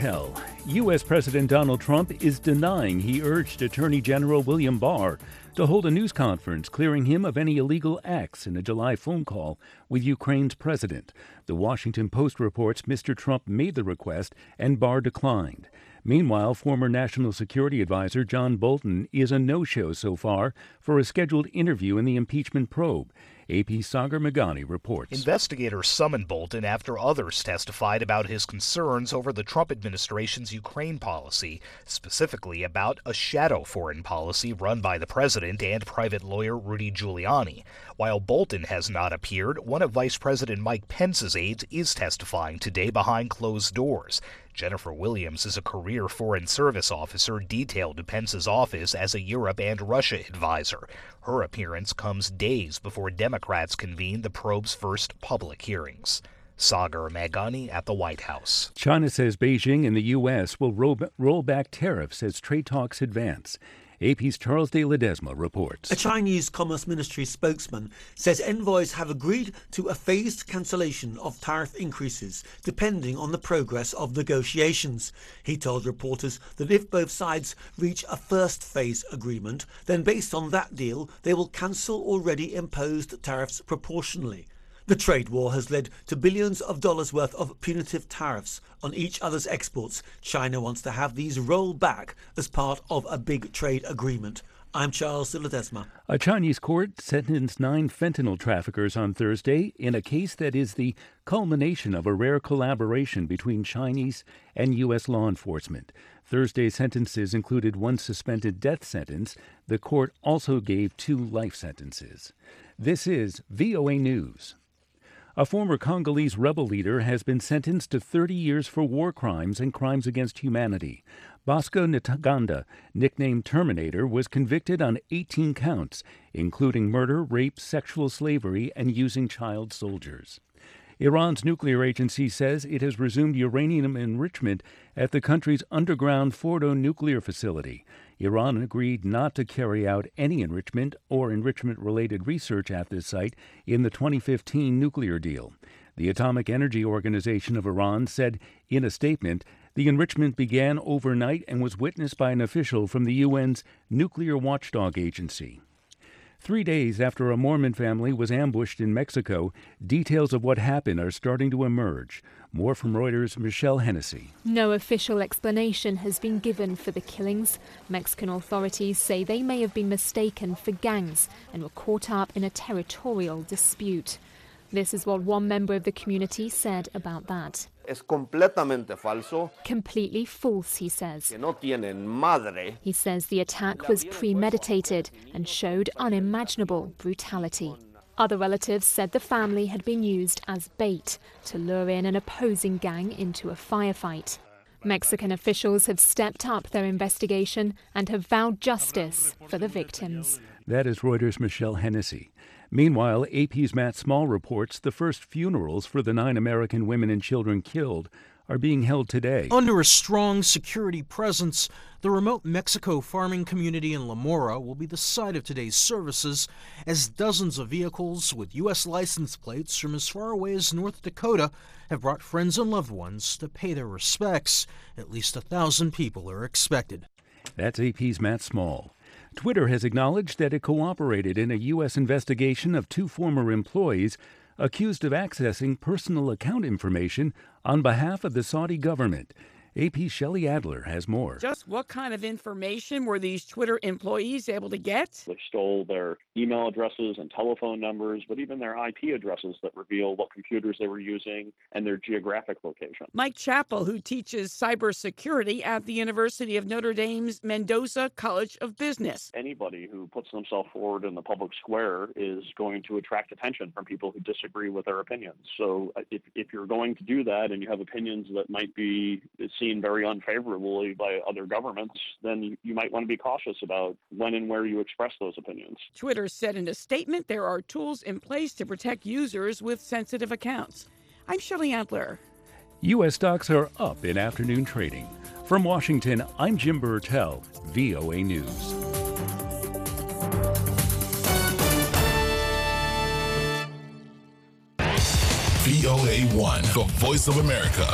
Bertel. U.S. President Donald Trump is denying he urged Attorney General William Barr to hold a news conference clearing him of any illegal acts in a July phone call with Ukraine's president. The Washington Post reports Mr. Trump made the request and Barr declined. Meanwhile, former National Security Advisor John Bolton is a no-show so far for a scheduled interview in the impeachment probe. AP's Sagar Meghani reports. Investigators summoned Bolton after others testified about his concerns over the Trump administration's Ukraine policy, specifically about a shadow foreign policy run by the president and private lawyer Rudy Giuliani. While Bolton has not appeared, one of Vice President Mike Pence's aides is testifying today behind closed doors. Jennifer Williams is a career Foreign Service officer detailed to Pence's office as a Europe and Russia advisor. Her appearance comes days before Democrats convene the probe's first public hearings. Sagar Meghani at the White House. China says Beijing and the U.S. will roll back tariffs as trade talks advance. AP's Charles de Ledesma reports. A Chinese Commerce Ministry spokesman says envoys have agreed to a phased cancellation of tariff increases depending on the progress of negotiations. He told reporters that if both sides reach a first phase agreement, then based on that deal, they will cancel already imposed tariffs proportionally. The trade war has led to billions of dollars worth of punitive tariffs on each other's exports. China wants to have these rolled back as part of a big trade agreement. I'm Charles de Ledesma. A Chinese court sentenced 9 fentanyl traffickers on Thursday in a case that is the culmination of a rare collaboration between Chinese and U.S. law enforcement. Thursday's sentences included 1 suspended death sentence. The court also gave 2 life sentences. This is VOA News. A former Congolese rebel leader has been sentenced to 30 years for war crimes and crimes against humanity. Bosco Ntaganda, nicknamed Terminator, was convicted on 18 counts, including murder, rape, sexual slavery, and using child soldiers. Iran's nuclear agency says it has resumed uranium enrichment at the country's underground Fordo nuclear facility. Iran agreed not to carry out any enrichment or enrichment-related research at this site in the 2015 nuclear deal. The Atomic Energy Organization of Iran said in a statement, the enrichment began overnight and was witnessed by an official from the UN's nuclear watchdog agency. 3 days after a Mormon family was ambushed in Mexico, details of what happened are starting to emerge. More from Reuters' Michelle Hennessy. No official explanation has been given for the killings. Mexican authorities say they may have been mistaken for gangs and were caught up in a territorial dispute. This is what one member of the community said about that. Es completamente falso. Completely false, he says. Que no tienen madre. He says the attack was premeditated and showed unimaginable brutality. Other relatives said the family had been used as bait to lure in an opposing gang into a firefight. Mexican officials have stepped up their investigation and have vowed justice for the victims. That is Reuters' Michelle Hennessy. Meanwhile, AP's Matt Small reports the first funerals for the 9 American women and children killed are being held today. Under a strong security presence, the remote Mexico farming community in La Mora will be the site of today's services, as dozens of vehicles with U.S. license plates from as far away as North Dakota have brought friends and loved ones to pay their respects. At least 1,000 people are expected. That's AP's Matt Small. Twitter has acknowledged that it cooperated in a U.S. investigation of 2 former employees accused of accessing personal account information on behalf of the Saudi government. AP's Shelley Adler has more. Just what kind of information were these Twitter employees able to get? They stole their email addresses and telephone numbers, but even their IP addresses that reveal what computers they were using and their geographic location. Mike Chappell, who teaches cybersecurity at the University of Notre Dame's Mendoza College of Business. Anybody who puts themselves forward in the public square is going to attract attention from people who disagree with their opinions. So if you're going to do that and you have opinions that might be seen very unfavorably by other governments, then you might want to be cautious about when and where you express those opinions. Twitter said in a statement there are tools in place to protect users with sensitive accounts. I'm Shelley Adler. U.S. stocks are up in afternoon trading. From Washington, I'm Jim Bertel, VOA News. VOA1, the voice of America.